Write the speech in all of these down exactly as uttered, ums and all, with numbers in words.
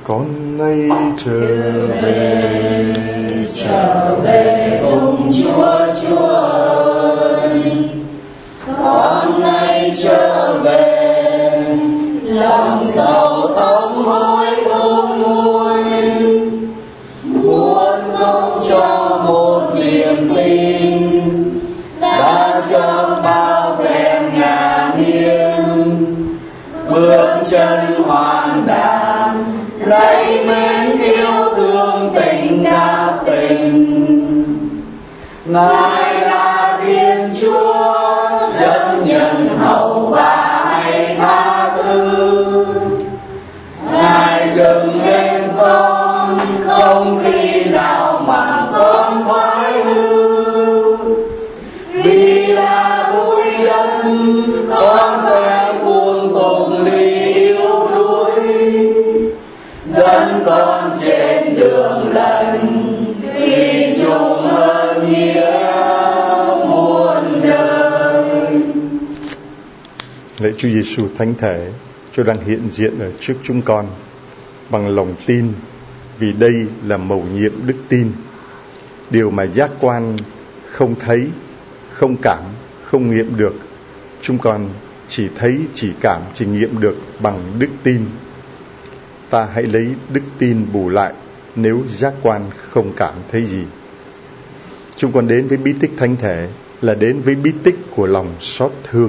Con nay trở về, trở về cùng Chúa Chúa ơi. Con nay trở về, lòng sầu thống hối không nguôi, muốn không cho một niềm tin đã cho bao phen ngả nghiêng, bước chân hoàn đàn lấy mến yêu thương tình đa tình. Ngài là Thiên Chúa rất nhân hậu và hay tha thứ. Ngài dừng lên con không khi nào mà con thoái hư, vì là bụi đất con sẽ buông tục ly yếu đuối, dẫn con trên đường lần thủy chung ơn nghĩa muôn đời. Lạy Chúa Giêsu Thánh Thể, Chúa đang hiện diện ở trước chúng con bằng lòng tin, vì đây là mầu nhiệm đức tin, điều mà giác quan không thấy, không cảm, không nghiệm được. Chúng con chỉ thấy, chỉ cảm, chỉ nghiệm được bằng đức tin. Ta hãy lấy đức tin bù lại nếu giác quan không cảm thấy gì. Chúng con đến với bí tích Thánh Thể là đến với bí tích của lòng xót thương.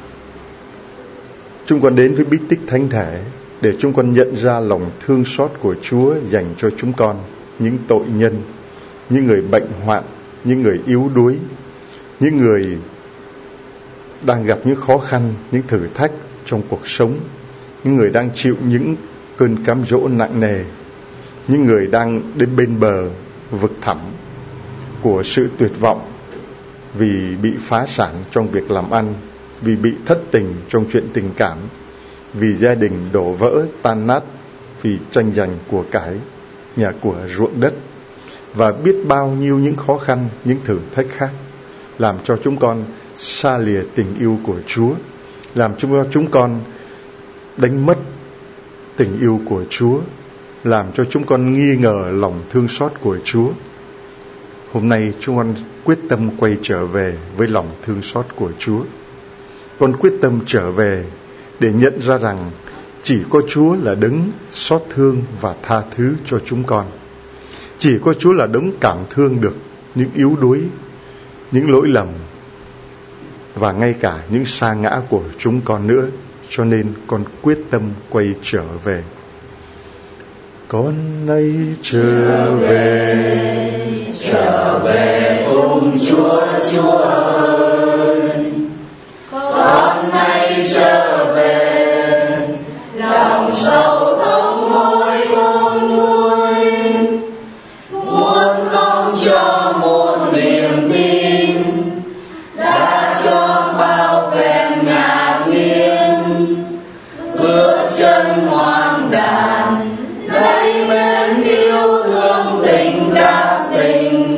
Chúng con đến với bí tích Thánh Thể để chúng con nhận ra lòng thương xót của Chúa dành cho chúng con, những tội nhân, những người bệnh hoạn, những người yếu đuối, những người đang gặp những khó khăn, những thử thách trong cuộc sống, những người đang chịu những cơn cám dỗ nặng nề, những người đang đến bên bờ vực thẳm của sự tuyệt vọng vì bị phá sản trong việc làm ăn, vì bị thất tình trong chuyện tình cảm, vì gia đình đổ vỡ tan nát, vì tranh giành của cải, nhà cửa ruộng đất, và biết bao nhiêu những khó khăn, những thử thách khác, làm cho chúng con xa lìa tình yêu của Chúa, làm cho chúng con đánh mất tình yêu của Chúa, làm cho chúng con nghi ngờ lòng thương xót của Chúa. Hôm nay chúng con quyết tâm quay trở về với lòng thương xót của Chúa. Con quyết tâm trở về để nhận ra rằng chỉ có Chúa là đấng xót thương và tha thứ cho chúng con. Chỉ có Chúa là đấng cảm thương được những yếu đuối, những lỗi lầm và ngay cả những sa ngã của chúng con nữa. Cho nên con quyết tâm quay trở về. Con nay trở về, trở về cùng Chúa Chúa ơi. Con nay trở về, lòng sầu thống hối không nguôi, muốn không cho một niềm tin đã cho bao phen ngả nghiêng, bước chân hoàn đàn lấy mến yêu thương tình đa tình.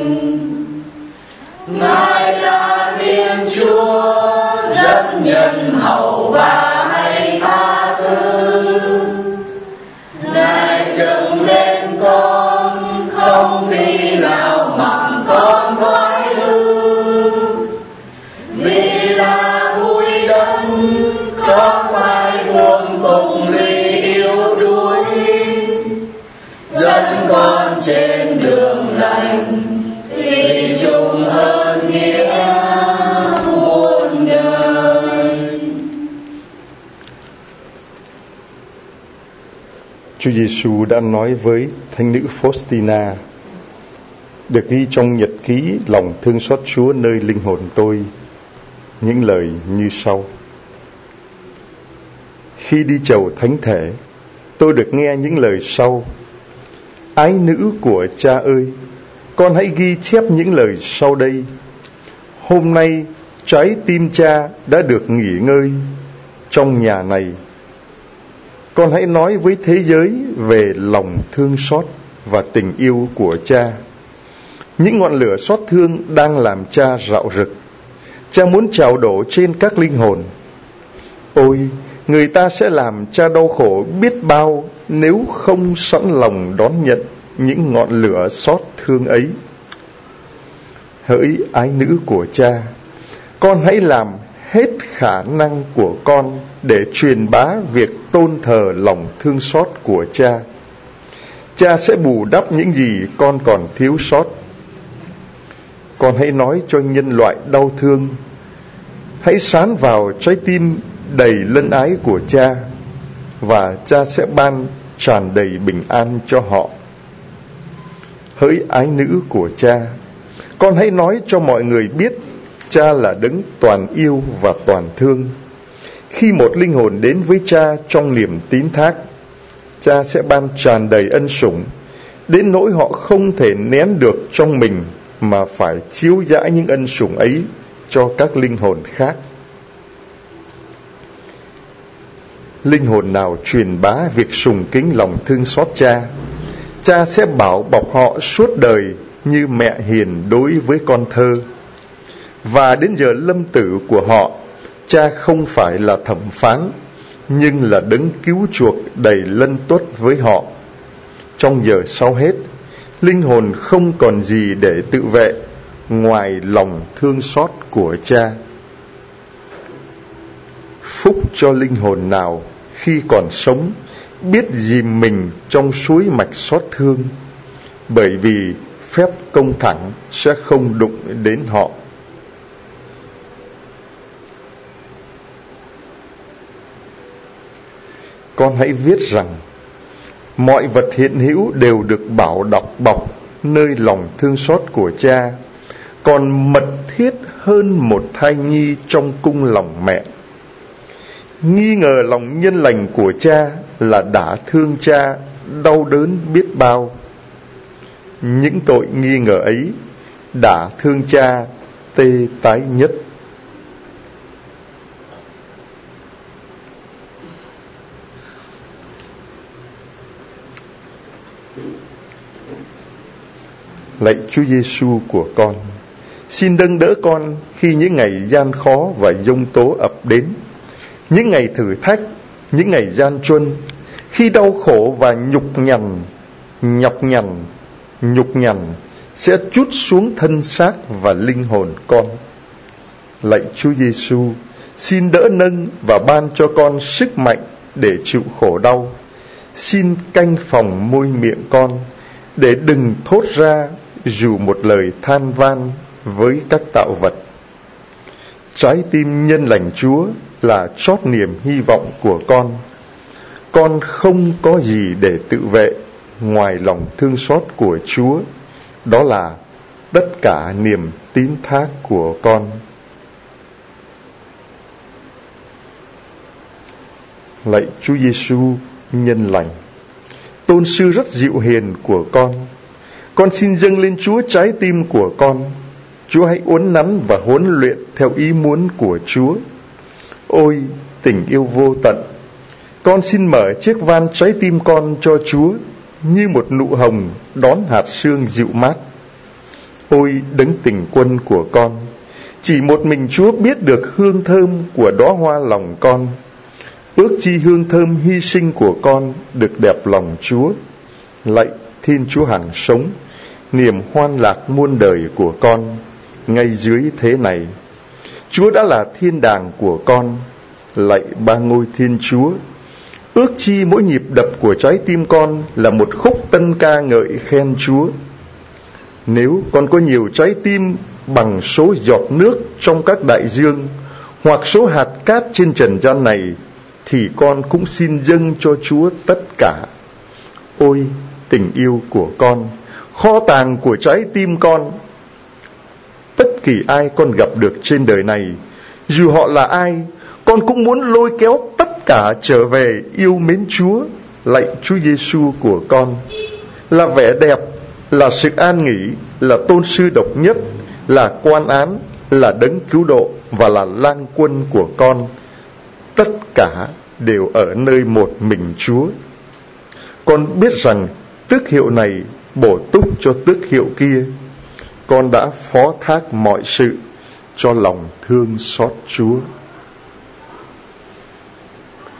Ngài là Thiên Chúa rất nhân hậu và hay tha thứ. Ngài dựng lên con không khi nào mặn con thoái hư, vì là bụi đất con phải buông tục ly yếu đuối, dẫn con trên đường lành thủy chung ơn nghĩa muôn đời. Chúa Giêsu đã nói với thánh nữ Faustina, được ghi trong nhật ký lòng thương xót Chúa nơi linh hồn tôi, những lời như sau: khi đi chầu thánh thể, tôi được nghe những lời sau: ái nữ của Cha ơi, con hãy ghi chép những lời sau đây. Hôm nay trái tim Cha đã được nghỉ ngơi trong nhà này. Con hãy nói với thế giới về lòng thương xót và tình yêu của Cha. Những ngọn lửa xót thương đang làm Cha rạo rực. Cha muốn trào đổ trên các linh hồn. Ôi, người ta sẽ làm Cha đau khổ biết bao nếu không sẵn lòng đón nhận những ngọn lửa xót thương ấy. Hỡi ái nữ của cha, con hãy làm hết khả năng của con để truyền bá việc tôn thờ lòng thương xót của cha. Cha sẽ bù đắp những gì con còn thiếu sót. Con hãy nói cho nhân loại đau thương, hãy sán vào trái tim đầy lân ái của cha, và cha sẽ ban tràn đầy bình an cho họ. Hỡi ái nữ của cha, con hãy nói cho mọi người biết cha là đấng toàn yêu và toàn thương. Khi một linh hồn đến với cha trong niềm tín thác, cha sẽ ban tràn đầy ân sủng, đến nỗi họ không thể nén được trong mình, mà phải chiếu dã những ân sủng ấy cho các linh hồn khác. Linh hồn nào truyền bá việc sùng kính lòng thương xót cha, cha sẽ bảo bọc họ suốt đời như mẹ hiền đối với con thơ. Và đến giờ lâm tử của họ, cha không phải là thẩm phán, nhưng là đấng cứu chuộc đầy lân tuất với họ. Trong giờ sau hết, linh hồn không còn gì để tự vệ ngoài lòng thương xót của cha. Phúc cho linh hồn nào khi còn sống biết dìm mình trong suối mạch xót thương, bởi vì phép công thẳng sẽ không đụng đến họ. Con hãy viết rằng mọi vật hiện hữu đều được bảo đọc bọc nơi lòng thương xót của cha, còn mật thiết hơn một thai nhi trong cung lòng mẹ. Nghi ngờ lòng nhân lành của cha là đã thương cha đau đớn biết bao. Những tội nghi ngờ ấy đã thương cha tê tái nhất. Lạy Chúa Giêsu của con, xin nâng đỡ con khi những ngày gian khó và giông tố ập đến, những ngày thử thách, những ngày gian truân, khi đau khổ và nhục nhằn, nhọc nhằn, nhục nhằn sẽ trút xuống thân xác và linh hồn con. Lạy Chúa Giêsu, xin đỡ nâng và ban cho con sức mạnh để chịu khổ đau. Xin canh phòng môi miệng con, để đừng thốt ra dù một lời than van với các tạo vật. Trái tim nhân lành Chúa là chót niềm hy vọng của con. Con không có gì để tự vệ ngoài lòng thương xót của Chúa. Đó là tất cả niềm tín thác của con. Lạy Chúa Giêsu nhân lành, tôn sư rất dịu hiền của con, con xin dâng lên Chúa trái tim của con. Chúa hãy uốn nắn và huấn luyện theo ý muốn của Chúa. Ôi tình yêu vô tận, con xin mở chiếc van trái tim con cho Chúa, như một nụ hồng đón hạt sương dịu mát. Ôi đấng tình quân của con, chỉ một mình Chúa biết được hương thơm của đóa hoa lòng con. Ước chi hương thơm hy sinh của con được đẹp lòng Chúa. Lạy Thiên Chúa hằng sống, niềm hoan lạc muôn đời của con ngay dưới thế này. Chúa đã là thiên đàng của con. Lạy ba ngôi Thiên Chúa, ước chi mỗi nhịp đập của trái tim con là một khúc tân ca ngợi khen Chúa. Nếu con có nhiều trái tim bằng số giọt nước trong các đại dương, hoặc số hạt cát trên trần gian này, thì con cũng xin dâng cho Chúa tất cả. Ôi tình yêu của con, kho tàng của trái tim con, bất kỳ ai con gặp được trên đời này, dù họ là ai, con cũng muốn lôi kéo tất cả trở về yêu mến Chúa. Lạy Chúa Giêsu của con, là vẻ đẹp, là sự an nghỉ, là tôn sư độc nhất, là quan án, là đấng cứu độ và là lang quân của con, tất cả đều ở nơi một mình Chúa. Con biết rằng tước hiệu này bổ túc cho tước hiệu kia. Con đã phó thác mọi sự cho lòng thương xót Chúa.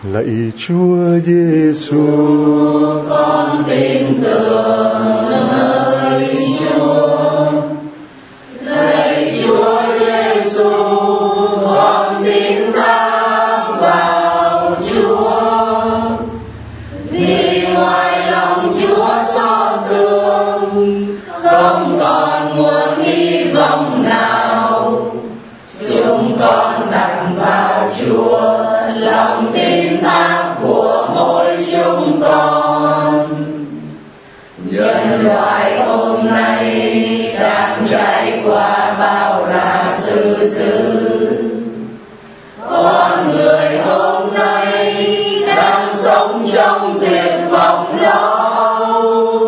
Lạy Chúa Giêsu, con tin tưởng nơi Chúa. Lạy Chúa Giêsu, con tin thác vào Chúa. Vì ngoài lòng Chúa xót thương, không còn nguồn hy vọng nào. Chúng con đặt vào Chúa lòng tin thác của mỗi chúng con. Nhân loại hôm nay đang trải qua bao la sự dữ. Con người hôm nay đang sống trong tuyệt vọng lâu.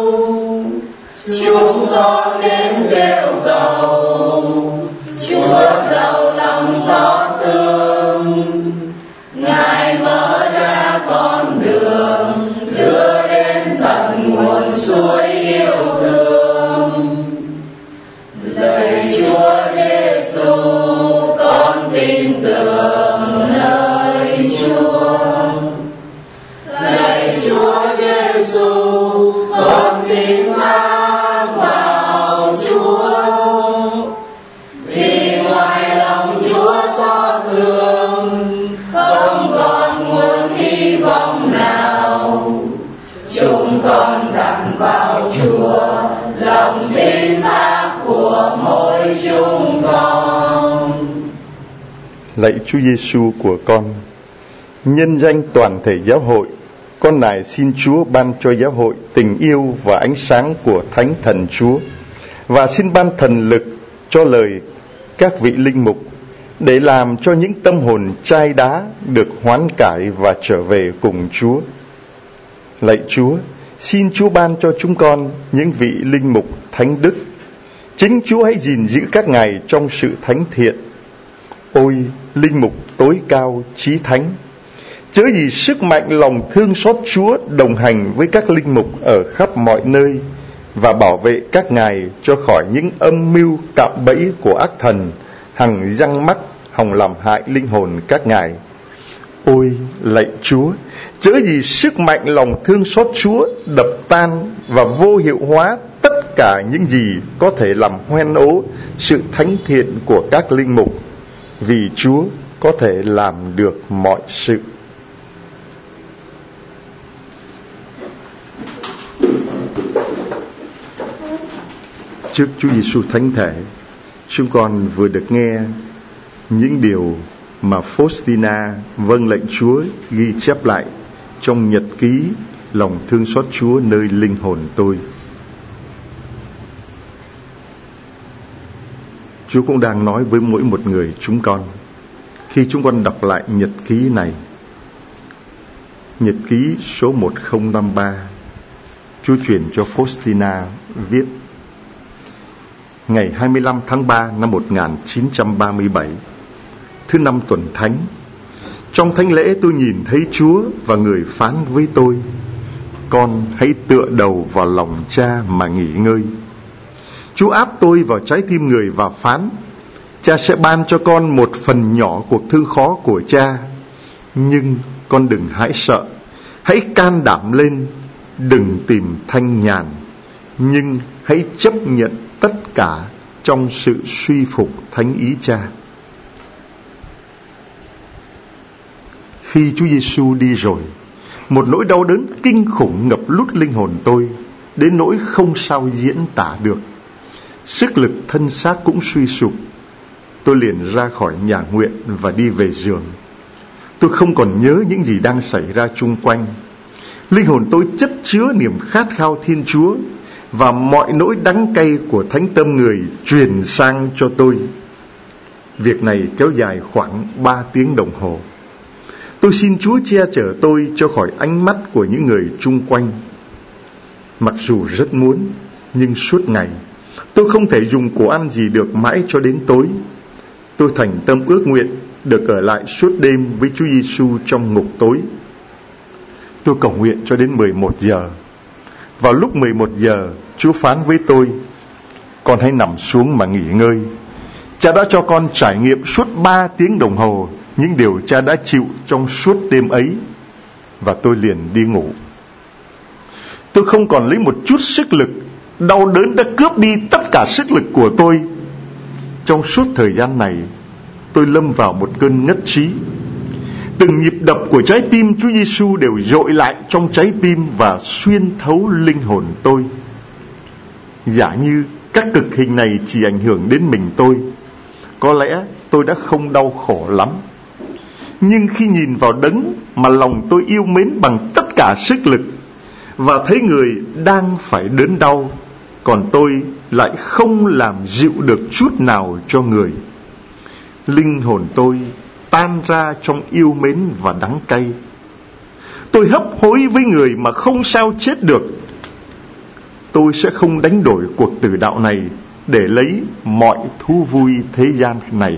Chúng con đến kêu cầu Chúa giàu lòng xót thương. Ngài mở ra con đường đưa đến tận nguồn suối yêu thương. Lạy Chúa Giêsu, con tin tưởng nơi Chúa. Lạy Chúa Giêsu, con tin thác vào Chúa. Vì ngoài lòng Chúa xót thương, không còn nguồn hy vọng nào. Chúng con đặt vào Chúa lòng tin thác của mỗi chúng con. Lạy Chúa Giêsu của con, nhân danh toàn thể giáo hội, con nài xin Chúa ban cho giáo hội tình yêu và ánh sáng của Thánh Thần Chúa, và xin ban thần lực cho lời các vị linh mục, để làm cho những tâm hồn chai đá được hoán cải và trở về cùng Chúa. Lạy Chúa, xin Chúa ban cho chúng con những vị linh mục thánh đức. Chính Chúa hãy gìn giữ các ngài trong sự thánh thiện. Ôi linh mục tối cao chí thánh, chớ gì sức mạnh lòng thương xót Chúa đồng hành với các linh mục ở khắp mọi nơi, và bảo vệ các ngài cho khỏi những âm mưu cạm bẫy của ác thần hằng răng mắc hòng làm hại linh hồn các ngài. Ôi lạy Chúa, chớ gì sức mạnh lòng thương xót Chúa đập tan và vô hiệu hóa tất cả những gì có thể làm hoen ố sự thánh thiện của các linh mục, vì Chúa có thể làm được mọi sự. Trước Chúa Giêsu thánh thể, chúng con vừa được nghe những điều mà Faustina vâng lệnh Chúa ghi chép lại trong nhật ký lòng thương xót Chúa nơi linh hồn tôi. Chúa cũng đang nói với mỗi một người chúng con khi chúng con đọc lại nhật ký này. Nhật ký số một không năm ba, Chúa truyền cho Faustina viết: ngày hai mươi lăm tháng ba năm một nghìn chín trăm ba mươi bảy, thứ năm tuần thánh, trong thánh lễ tôi nhìn thấy Chúa và người phán với tôi: con hãy tựa đầu vào lòng Cha mà nghỉ ngơi. Chúa áp tôi vào trái tim người và phán: Cha sẽ ban cho con một phần nhỏ cuộc thương khó của Cha, nhưng con đừng hãi sợ, hãy can đảm lên, đừng tìm thanh nhàn, nhưng hãy chấp nhận tất cả trong sự suy phục thánh ý Cha. Khi Chúa Giêsu đi rồi, một nỗi đau đớn kinh khủng ngập lút linh hồn tôi, đến nỗi không sao diễn tả được. Sức lực thân xác cũng suy sụp. Tôi liền ra khỏi nhà nguyện và đi về giường. Tôi không còn nhớ những gì đang xảy ra chung quanh. Linh hồn tôi chất chứa niềm khát khao Thiên Chúa, và mọi nỗi đắng cay của thánh tâm người truyền sang cho tôi. Việc này kéo dài khoảng ba tiếng đồng hồ. Tôi xin Chúa che chở tôi cho khỏi ánh mắt của những người chung quanh. Mặc dù rất muốn, nhưng suốt ngày tôi không thể dùng của ăn gì được mãi cho đến tối. Tôi thành tâm ước nguyện được ở lại suốt đêm với Chúa Giêsu trong ngục tối. Tôi cầu nguyện cho đến mười một giờ. Vào lúc mười một giờ, Chúa phán với tôi: con hãy nằm xuống mà nghỉ ngơi. Cha đã cho con trải nghiệm suốt ba tiếng đồng hồ những điều Cha đã chịu trong suốt đêm ấy. và tôi liền đi ngủ. Tôi không còn lấy một chút sức lực. Đau đớn đã cướp đi tất cả sức lực của tôi. Trong suốt thời gian này, tôi lâm vào một cơn ngất trí. Từng nhịp đập của trái tim Chúa Giêsu đều dội lại trong trái tim và xuyên thấu linh hồn tôi. Giả như các cực hình này chỉ ảnh hưởng đến mình tôi, có lẽ tôi đã không đau khổ lắm. Nhưng khi nhìn vào Đấng mà lòng tôi yêu mến bằng tất cả sức lực, và thấy người đang phải đớn đau, còn tôi lại không làm dịu được chút nào cho người, linh hồn tôi tan ra trong yêu mến và đắng cay. Tôi hấp hối với người mà không sao chết được. Tôi sẽ không đánh đổi cuộc tử đạo này để lấy mọi thú vui thế gian này.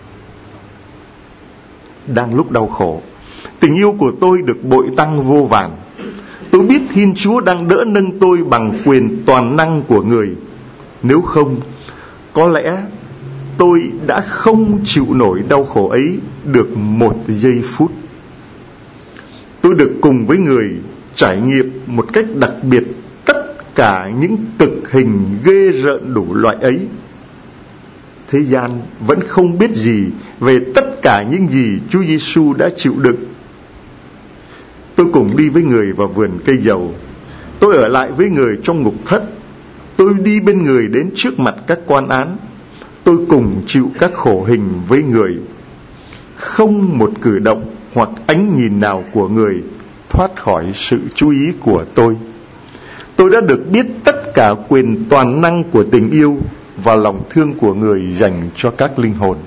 Đang lúc đau khổ, tình yêu của tôi được bội tăng vô vàn. Tôi biết Thiên Chúa đang đỡ nâng tôi bằng quyền toàn năng của người. Nếu không, có lẽ tôi đã không chịu nổi đau khổ ấy được một giây phút. Tôi được cùng với người trải nghiệm một cách đặc biệt tất cả những cực hình ghê rợn đủ loại ấy. Thế gian vẫn không biết gì về tất cả những gì Chúa Giêsu đã chịu đựng. Tôi cùng đi với người vào vườn cây dầu. Tôi ở lại với người trong ngục thất. Tôi đi bên người đến trước mặt các quan án. Tôi cùng chịu các khổ hình với người. Không một cử động hoặc ánh nhìn nào của người thoát khỏi sự chú ý của tôi. Tôi đã được biết tất cả quyền toàn năng của tình yêu và lòng thương của người dành cho các linh hồn.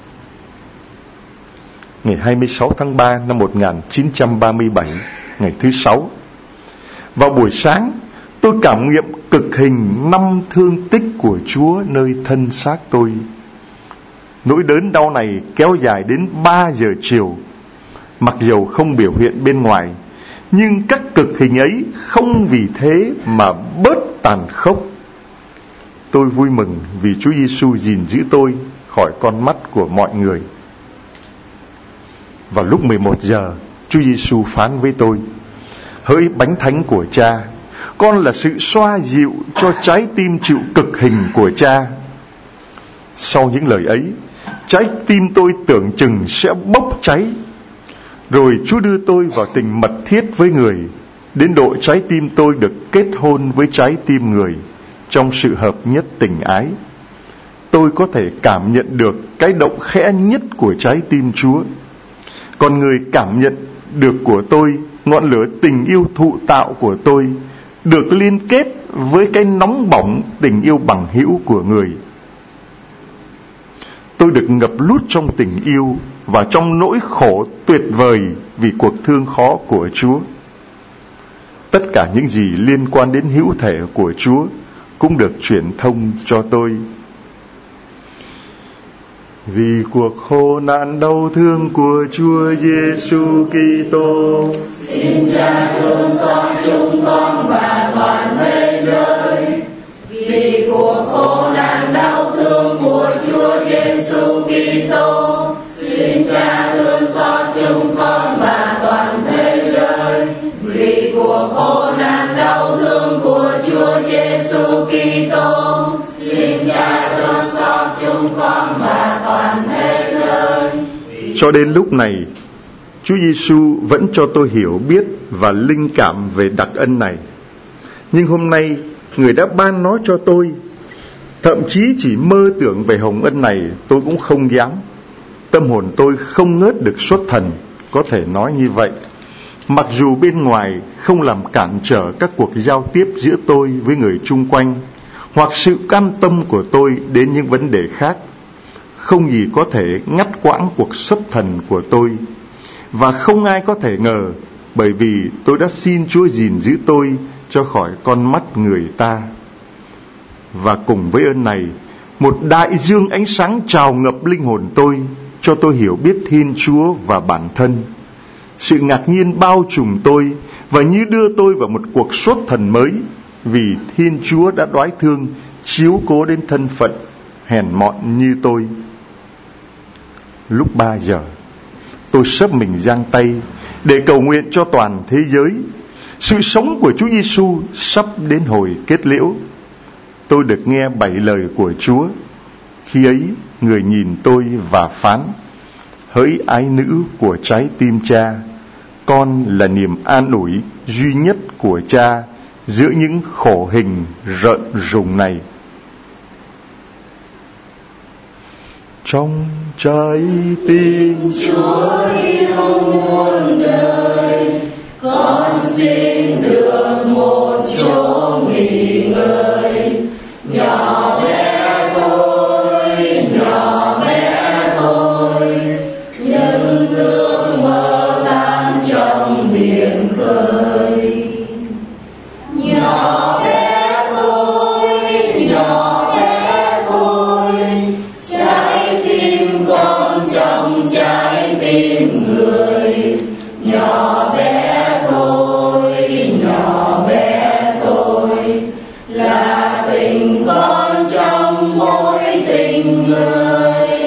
Ngày hai mươi sáu tháng ba năm một nghìn chín trăm ba mươi bảy, ngày thứ sáu, vào buổi sáng, tôi cảm nghiệm cực hình năm thương tích của Chúa nơi thân xác tôi. Nỗi đớn đau này kéo dài đến ba giờ chiều. Mặc dầu không biểu hiện bên ngoài, nhưng các cực hình ấy không vì thế mà bớt tàn khốc. Tôi vui mừng vì Chúa Giêsu gìn giữ tôi khỏi con mắt của mọi người. Vào lúc mười một giờ, Chúa Giêsu phán với tôi: hỡi bánh thánh của Cha, con là sự xoa dịu cho trái tim chịu cực hình của Cha. Sau những lời ấy, trái tim tôi tưởng chừng sẽ bốc cháy. Rồi Chúa đưa tôi vào tình mật thiết với người, đến độ trái tim tôi được kết hôn với trái tim người trong sự hợp nhất tình ái. Tôi có thể cảm nhận được cái động khẽ nhất của trái tim Chúa. Còn người cảm nhận được của tôi ngọn lửa tình yêu thụ tạo của tôi, được liên kết với cái nóng bỏng tình yêu bằng hữu của người. Tôi được ngập lút trong tình yêu và trong nỗi khổ tuyệt vời vì cuộc thương khó của Chúa. Tất cả những gì liên quan đến hữu thể của Chúa cũng được truyền thông cho tôi. Vì cuộc khổ nạn đau thương của Chúa Giêsu Kitô, xin Cha thương xót chúng con và toàn thế giới. Vì cuộc khổ nạn đau thương của Chúa Giêsu Kitô, xin Cha thương xót chúng con và toàn thế giới. Vì cuộc khổ nạn đau thương của Chúa Giêsu Kitô, xin Cha thương xót chúng con và toàn thế giới. Cho đến lúc này, Chúa Giêsu vẫn cho tôi hiểu biết và linh cảm về đặc ân này. Nhưng hôm nay, người đã ban nó cho tôi. Thậm chí chỉ mơ tưởng về hồng ân này tôi cũng không dám. Tâm hồn tôi không ngớt được xuất thần, có thể nói như vậy. Mặc dù bên ngoài không làm cản trở các cuộc giao tiếp giữa tôi với người chung quanh, hoặc sự cam tâm của tôi đến những vấn đề khác, không gì có thể ngắt quãng cuộc xuất thần của tôi. Và không ai có thể ngờ, bởi vì tôi đã xin Chúa gìn giữ tôi cho khỏi con mắt người ta. Và cùng với ơn này, một đại dương ánh sáng trào ngập linh hồn tôi, cho tôi hiểu biết Thiên Chúa và bản thân. Sự ngạc nhiên bao trùm tôi và như đưa tôi vào một cuộc xuất thần mới, vì Thiên Chúa đã đoái thương chiếu cố đến thân phận hèn mọn như tôi. Lúc ba giờ, tôi xấp mình giang tay, để cầu nguyện cho toàn thế giới. Sự sống của Chúa Giêsu sắp đến hồi kết liễu. Tôi được nghe bảy lời của Chúa. Khi ấy, người nhìn tôi và phán: hỡi ái nữ của trái tim Cha, con là niềm an ủi duy nhất của Cha giữa những khổ hình rợn rùng này. Trong trái tim Chúa yêu muôn đời, con xin được một chỗ nghỉ ngơi. Nhỏ bé tôi, nhỏ bé tôi, những ước mơ tan trong biển khơi. Nhỏ bé tôi, nhỏ bé tôi, trái tim con trong trái tim người. Nhỏ bé tôi, nhỏ bé tôi, là tình con trong mỗi tình người.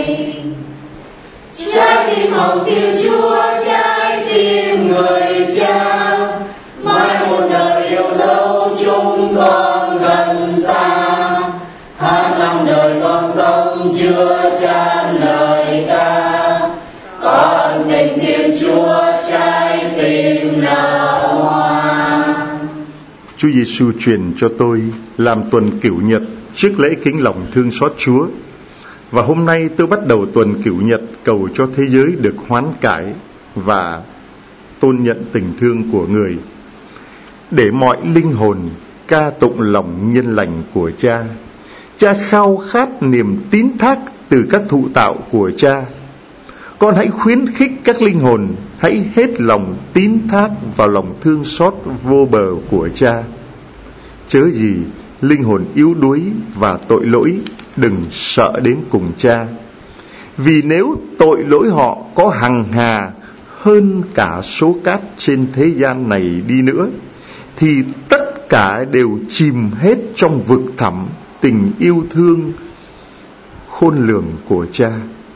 Trái tim hồng kia Chúa, trái tim người Cha, mãi một đời yêu dấu chúng con gần xa. Tháng năm đời con sống chưa chan lời ca, có ân tình Thiên Chúa trái tim nở hoa. Chúa Giêsu truyền cho tôi làm tuần cửu nhật trước lễ kính lòng thương xót Chúa. Và hôm nay tôi bắt đầu tuần cửu nhật cầu cho thế giới được hoán cải và tôn nhận tình thương của người, để mọi linh hồn ca tụng lòng nhân lành của Cha. Cha khao khát niềm tín thác từ các thụ tạo của Cha. Con hãy khuyến khích các linh hồn hãy hết lòng tín thác vào lòng thương xót vô bờ của Cha. Chớ gì linh hồn yếu đuối và tội lỗi đừng sợ đến cùng Cha, vì nếu tội lỗi họ có hằng hà hơn cả số cát trên thế gian này đi nữa, thì tất cả đều chìm hết trong vực thẳm tình yêu thương khôn lường của Cha.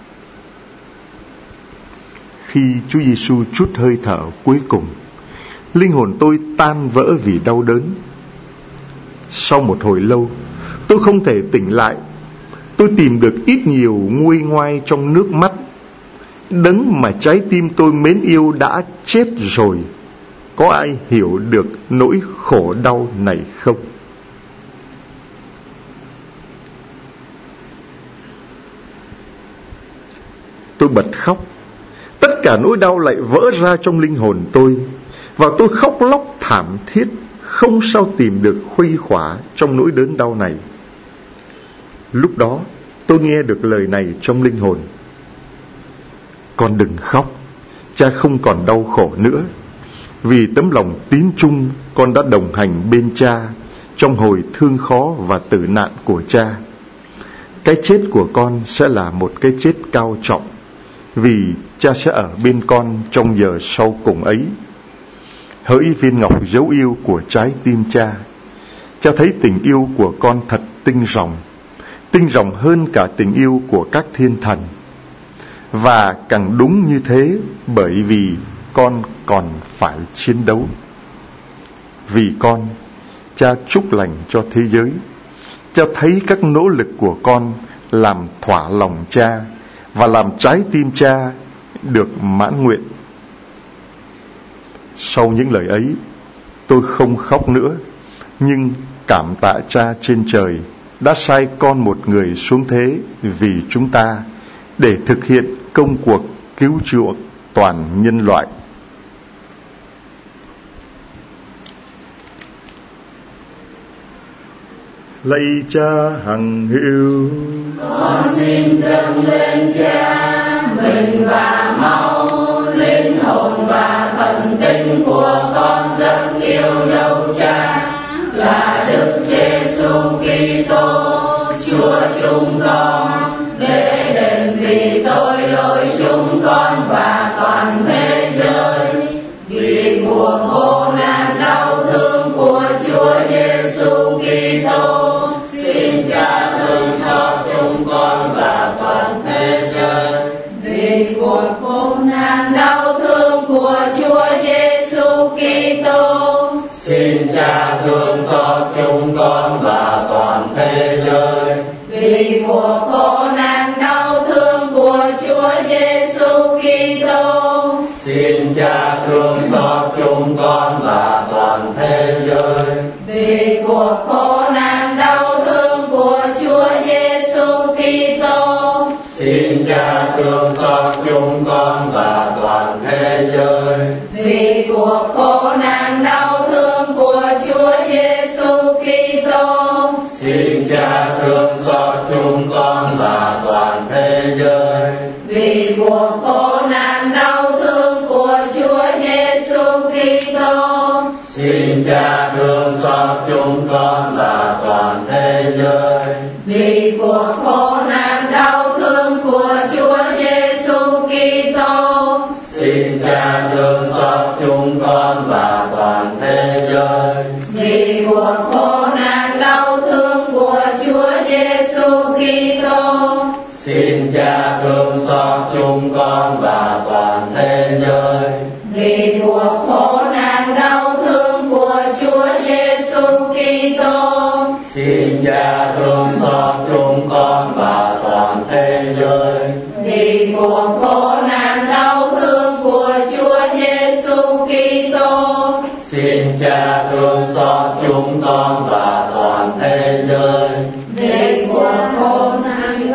Khi Chúa Giêsu trút hơi thở cuối cùng, linh hồn tôi tan vỡ vì đau đớn. Sau một hồi lâu, tôi không thể tỉnh lại. Tôi tìm được ít nhiều nguôi ngoai trong nước mắt. Đấng mà trái tim tôi mến yêu đã chết rồi. Có ai hiểu được nỗi khổ đau này không? Tôi bật khóc. Tất cả nỗi đau lại vỡ ra trong linh hồn tôi, và tôi khóc lóc thảm thiết, không sao tìm được khuây khỏa trong nỗi đớn đau này. Lúc đó tôi nghe được lời này trong linh hồn: con đừng khóc, Cha không còn đau khổ nữa. Vì tấm lòng tín trung, con đã đồng hành bên Cha trong hồi thương khó và tử nạn của Cha. Cái chết của con sẽ là một cái chết cao trọng, vì Cha sẽ ở bên con trong giờ sau cùng ấy. Hỡi viên ngọc dấu yêu của trái tim Cha, Cha thấy tình yêu của con thật tinh ròng, tinh ròng hơn cả tình yêu của các thiên thần. Và càng đúng như thế, bởi vì con còn phải chiến đấu. Vì con, Cha chúc lành cho thế giới. Cha thấy các nỗ lực của con làm thỏa lòng Cha và làm trái tim Cha được mãn nguyện. Sau những lời ấy, tôi không khóc nữa, nhưng cảm tạ Cha trên trời đã sai con một người xuống thế vì chúng ta, để thực hiện công cuộc cứu chuộc toàn nhân loại. Lạy Cha hằng hữu, con xin dâng lên Cha mình và máu, linh hồn và thần tinh của con rất yêu dấu Cha, là Đức Giêsu Kitô Chúa chúng con, để đền vì tội lỗi chúng con và toàn thế giới. Vì cuộc khổ nạn đau thương của Chúa Giêsu Kitô, xin Cha thương xót chúng con và toàn thế giới. Vì cuộc khổ nạn đau thương của Chúa cuộc khổ nạn đau thương của Chúa Giêsu Kitô. Xin Cha thương xót chúng con và toàn thế giới. Vì cuộc khổ nạn đau thương của Chúa Giêsu Kitô. Xin Cha thương xót chúng con và toàn thế giới. Vì cuộc khổ nạn đau thương của Chúa Giêsu Kitô. Xin Cha thương xót chúng con và toàn thế giới. Vì cuộc khổ nạn đau thương của Chúa Giêsu Kitô. Xin Cha thương xót chúng con và toàn thế giới. Vì cuộc khổ nạn đau thương của Chúa Giêsu Kitô. Xin Cha thương xót chúng con và toàn thế giới. Vì cuộc khổ nạn đau thương của Chúa Giêsu Kitô. Xin Cha thương xót chúng con và toàn thế giới. Vì cuộc khổ nạn đau thương của Chúa Giêsu Kitô. Xin Cha thương xót chúng con và toàn thế giới. Vì cuộc khổ nạn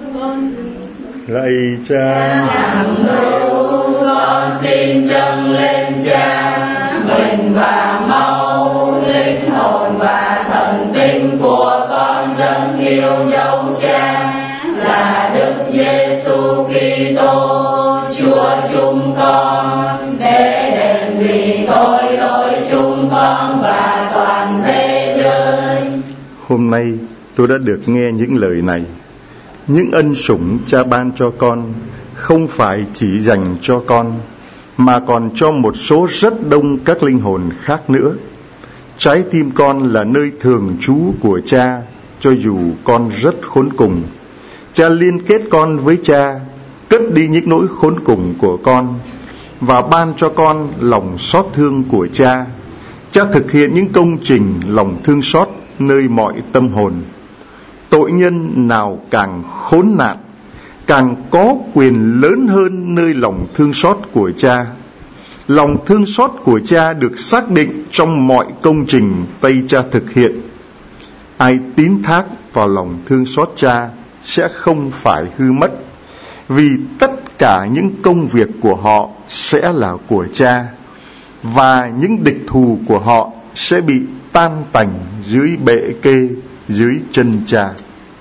Lạy Cha, nặng hữu con xin dâng lên Cha mình và máu, linh hồn và thần tinh của con rất yêu dấu Cha là Đức Giêsu Kitô Chúa chúng con, để đền vì tội lỗi chúng con và toàn thế giới. hôm nay tôi đã được nghe những lời này. Những ân sủng Cha ban cho con không phải chỉ dành cho con, mà còn cho một số rất đông các linh hồn khác nữa. Trái tim con là nơi thường trú của Cha, cho dù con rất khốn cùng. Cha liên kết con với Cha, cất đi những nỗi khốn cùng của con và ban cho con lòng xót thương của Cha. Cha thực hiện những công trình lòng thương xót nơi mọi tâm hồn. Tội nhân nào càng khốn nạn, càng có quyền lớn hơn nơi lòng thương xót của Cha. Lòng thương xót của Cha được xác định trong mọi công trình tay Cha thực hiện. Ai tín thác vào lòng thương xót Cha sẽ không phải hư mất, vì tất cả những công việc của họ sẽ là của Cha, và những địch thù của họ sẽ bị tan tành dưới bệ kê, dưới chân Cha.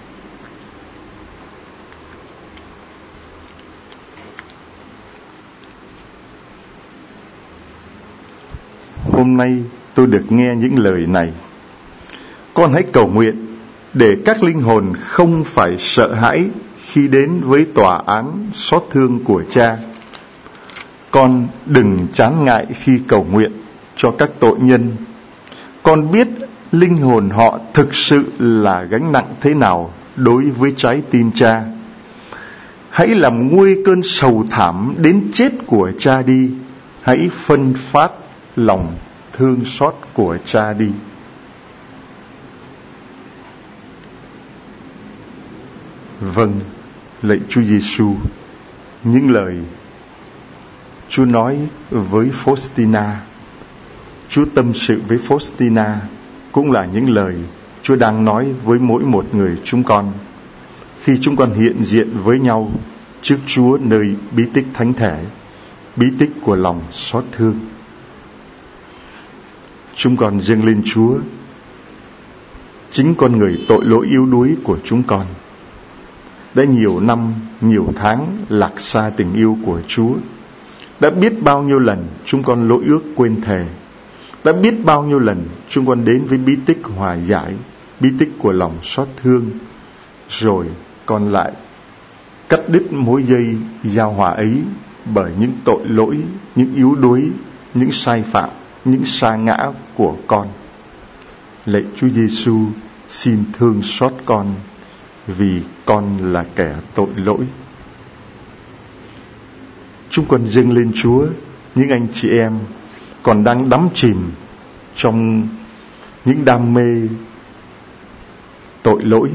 Hôm nay tôi được nghe những lời này. Con hãy cầu nguyện để các linh hồn không phải sợ hãi khi đến với tòa án xót thương của Cha. Con đừng chán ngại khi cầu nguyện cho các tội nhân. Con biết linh hồn họ thực sự là gánh nặng thế nào đối với trái tim Cha. Hãy làm nguôi cơn sầu thảm đến chết của Cha đi. Hãy phân phát lòng thương xót của Cha đi. Vâng, lạy Chúa Giêsu, những lời Chúa nói với Faustina, Chúa tâm sự với Faustina, cũng là những lời Chúa đang nói với mỗi một người chúng con khi chúng con hiện diện với nhau trước Chúa nơi bí tích thánh thể, bí tích của lòng xót thương. Chúng con dâng lên Chúa chính con người tội lỗi yếu đuối của chúng con, đã nhiều năm, nhiều tháng lạc xa tình yêu của Chúa. Đã biết bao nhiêu lần chúng con lỗi ước quên thề. Đã biết bao nhiêu lần chúng con đến với bí tích hòa giải, bí tích của lòng xót thương, rồi còn lại cắt đứt mối dây giao hòa ấy bởi những tội lỗi, những yếu đuối, những sai phạm, những sa ngã của con. Lạy Chúa Giêsu, xin thương xót con, vì con là kẻ tội lỗi. Chúng con dâng lên Chúa những anh chị em còn đang đắm chìm trong những đam mê tội lỗi,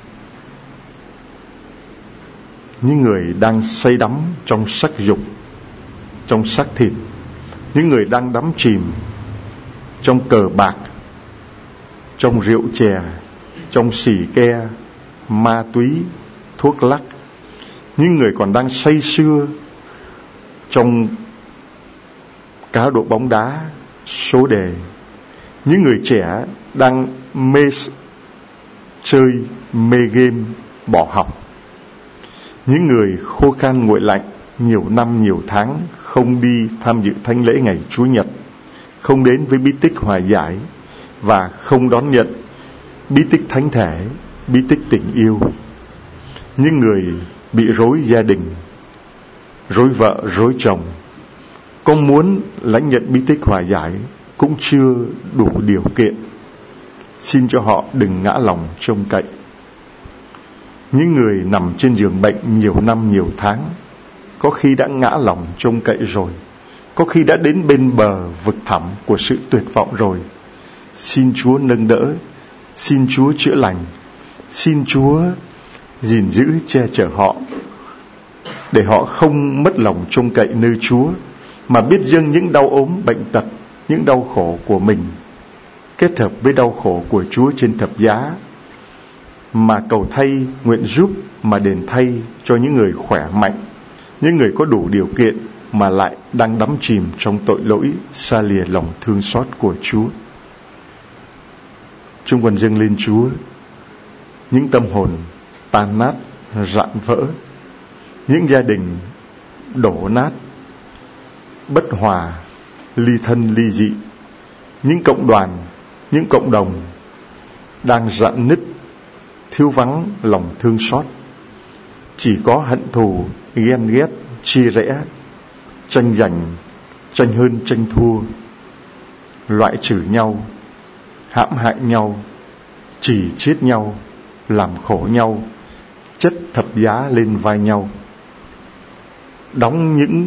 những người đang say đắm trong sắc dục, trong xác thịt, những người đang đắm chìm trong cờ bạc, trong rượu chè, trong xì ke, ma túy, thuốc lắc. Những người còn đang say sưa trong cá độ bóng đá, số đề. Những người trẻ đang mê chơi, mê game, bỏ học. Những người khô khan nguội lạnh nhiều năm nhiều tháng không đi tham dự thánh lễ ngày Chúa Nhật, không đến với bí tích hòa giải và không đón nhận bí tích thánh thể, bí tích tình yêu. Những người bị rối gia đình, rối vợ, rối chồng, có muốn lãnh nhận bí tích hòa giải cũng chưa đủ điều kiện. Xin cho họ đừng ngã lòng trông cậy. Những người nằm trên giường bệnh nhiều năm nhiều tháng, có khi đã ngã lòng trông cậy rồi, có khi đã đến bên bờ vực thẳm của sự tuyệt vọng rồi. Xin Chúa nâng đỡ, xin Chúa chữa lành, xin Chúa gìn giữ che chở họ, để họ không mất lòng trông cậy nơi Chúa, mà biết dâng những đau ốm, bệnh tật, những đau khổ của mình kết hợp với đau khổ của Chúa trên thập giá, mà cầu thay, nguyện giúp, mà đền thay cho những người khỏe mạnh, những người có đủ điều kiện mà lại đang đắm chìm trong tội lỗi, xa lìa lòng thương xót của Chúa. Chúng con dâng lên Chúa những tâm hồn tan nát, rạn vỡ, những gia đình đổ nát, bất hòa, ly thân ly dị, những cộng đoàn, những cộng đồng đang rạn nứt, thiếu vắng lòng thương xót, chỉ có hận thù, ghen ghét, chia rẽ, tranh giành, tranh hơn tranh thua, loại trừ nhau, hãm hại nhau, chỉ chết nhau, làm khổ nhau, chất thập giá lên vai nhau, đóng những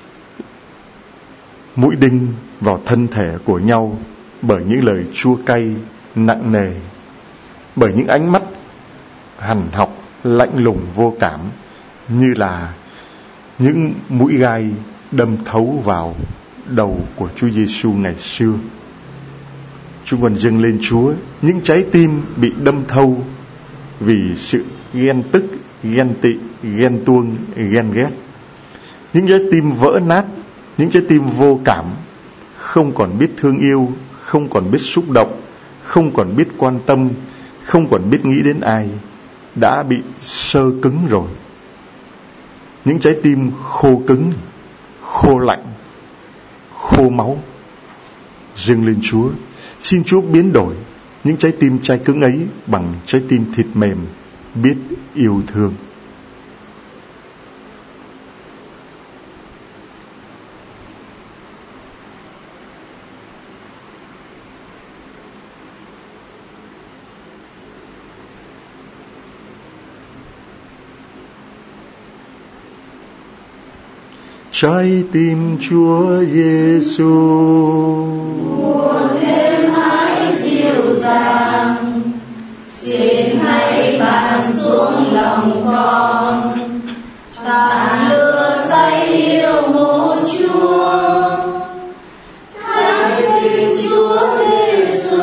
mũi đinh vào thân thể của nhau bởi những lời chua cay nặng nề, bởi những ánh mắt hằn học lạnh lùng vô cảm, như là những mũi gai đâm thấu vào đầu của Chúa Giêsu ngày xưa. Chúng con dâng lên Chúa những trái tim bị đâm thâu vì sự ghen tức, ghen tị, ghen tuông, ghen ghét, những trái tim vỡ nát, những trái tim vô cảm, không còn biết thương yêu, không còn biết xúc động, không còn biết quan tâm, không còn biết nghĩ đến ai, đã bị sơ cứng rồi. Những trái tim khô cứng, khô lạnh, khô máu, dâng lên Chúa. Xin Chúa biến đổi những trái tim chai cứng ấy bằng trái tim thịt mềm, biết yêu thương. Trái tim Chúa Giêsu buồn êm ái dịu dàng, xin hãy ban xuống lòng con tràn lửa say yêu mộ Chúa. Trái tim Chúa Giêsu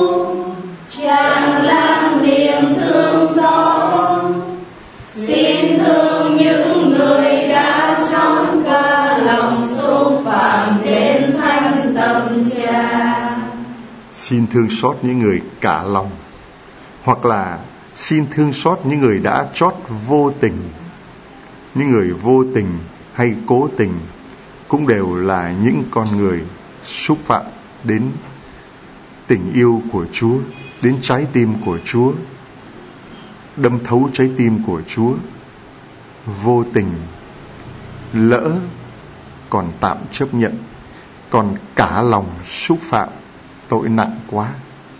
tràn lan niềm thương xót, xin thương những người đã trong cả lòng xúc phạm đến thánh tâm Cha. Xin thương xót những người cả lòng, hoặc là xin thương xót những người đã trót vô tình. Những người vô tình hay cố tình cũng đều là những con người xúc phạm đến tình yêu của Chúa, đến trái tim của Chúa, đâm thấu trái tim của Chúa. Vô tình, lỡ còn tạm chấp nhận, còn cả lòng xúc phạm, tội nặng quá,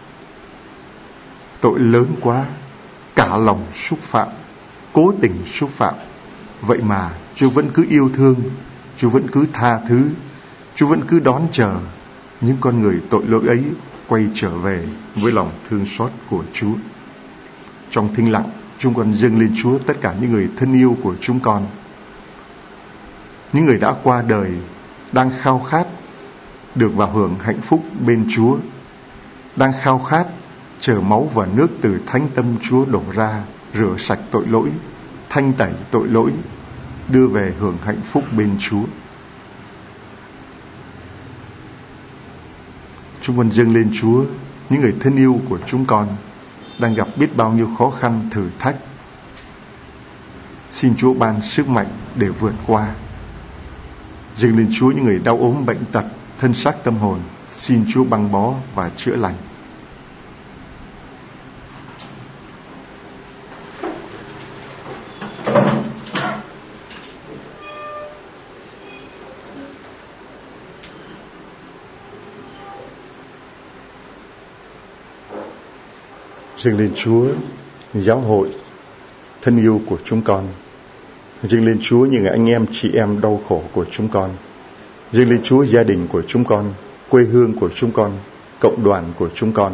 tội lớn quá, cả lòng xúc phạm, cố tình xúc phạm. Vậy mà Chúa vẫn cứ yêu thương, Chúa vẫn cứ tha thứ, Chúa vẫn cứ đón chờ những con người tội lỗi ấy quay trở về với lòng thương xót của Chúa. Trong thinh lặng, chúng con dâng lên Chúa tất cả những người thân yêu của chúng con, những người đã qua đời, đang khao khát được vào hưởng hạnh phúc bên Chúa, đang khao khát chờ máu và nước từ thánh tâm Chúa đổ ra, rửa sạch tội lỗi, thanh tẩy tội lỗi, đưa về hưởng hạnh phúc bên Chúa. Chúng con dâng lên Chúa những người thân yêu của chúng con đang gặp biết bao nhiêu khó khăn, thử thách. Xin Chúa ban sức mạnh để vượt qua. Dâng lên Chúa những người đau ốm, bệnh tật, thân xác tâm hồn. Xin Chúa băng bó và chữa lành. Dâng lên Chúa giáo hội thân yêu của chúng con. Dâng lên Chúa những anh em chị em đau khổ của chúng con. Dâng lên Chúa gia đình của chúng con, quê hương của chúng con, cộng đoàn của chúng con.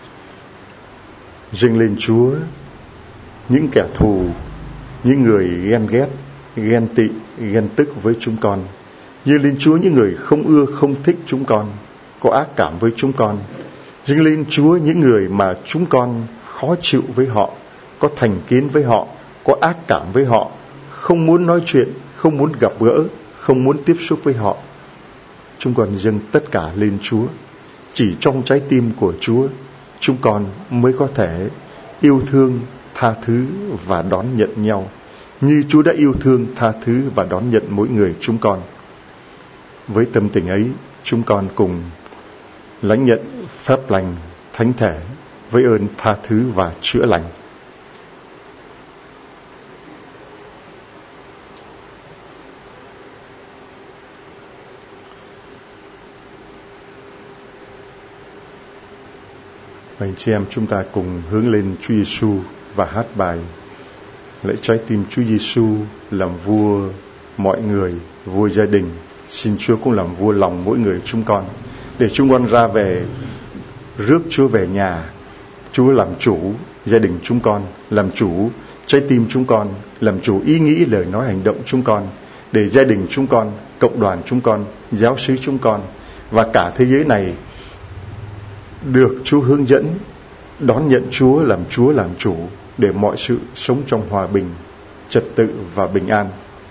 Dâng lên Chúa những kẻ thù, những người ghen ghét, ghen tị, ghen tức với chúng con. Dâng lên Chúa những người không ưa, không thích chúng con, có ác cảm với chúng con. Dâng lên Chúa những người mà chúng con khó chịu với họ, có thành kiến với họ, có ác cảm với họ, không muốn nói chuyện, không muốn gặp gỡ, không muốn tiếp xúc với họ. Chúng con dâng tất cả lên Chúa. Chỉ trong trái tim của Chúa, chúng con mới có thể yêu thương, tha thứ và đón nhận nhau, như Chúa đã yêu thương, tha thứ và đón nhận mỗi người chúng con. Với tâm tình ấy, chúng con cùng lãnh nhận phép lành thánh thể với ơn tha thứ và chữa lành. Anh chị em, chúng ta cùng hướng lên Chúa Giêsu và hát bài lạy trái tim Chúa Giêsu làm vua mọi người, vua gia đình. Xin Chúa cũng làm vua lòng mỗi người chúng con, để chúng con ra về rước Chúa về nhà. Chúa làm chủ gia đình chúng con, làm chủ trái tim chúng con, làm chủ ý nghĩ, lời nói, hành động chúng con, để gia đình chúng con, cộng đoàn chúng con, giáo xứ chúng con và cả thế giới này được Chúa hướng dẫn, đón nhận Chúa làm Chúa làm chủ, để mọi sự sống trong hòa bình, trật tự và bình an.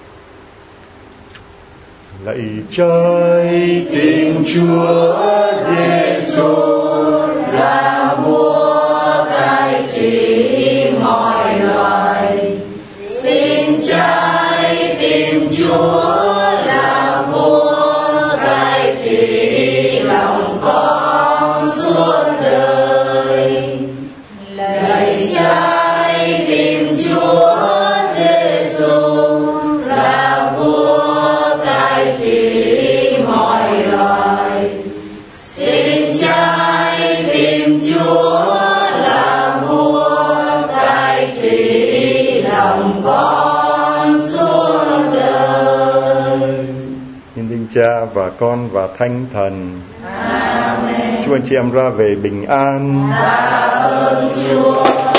Lạy trái tim Chúa Giêsu là vua cai trị mọi loài, xin trái tim Chúa là vua cai trị lòng con suốt đời. Lạy trái tim Chúa Giêsu là vua cai trị mọi loài, xin trái tim Chúa là vua cai trị lòng con suốt đời. Nhân danh Cha và Con và Thánh Thần. Amen. Chúc anh chị em ra về bình an. Tạ ơn Chúa.